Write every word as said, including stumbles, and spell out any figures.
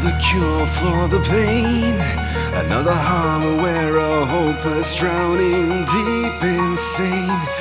the cure for the pain. Another harbor where a hopeless drowning deep insane.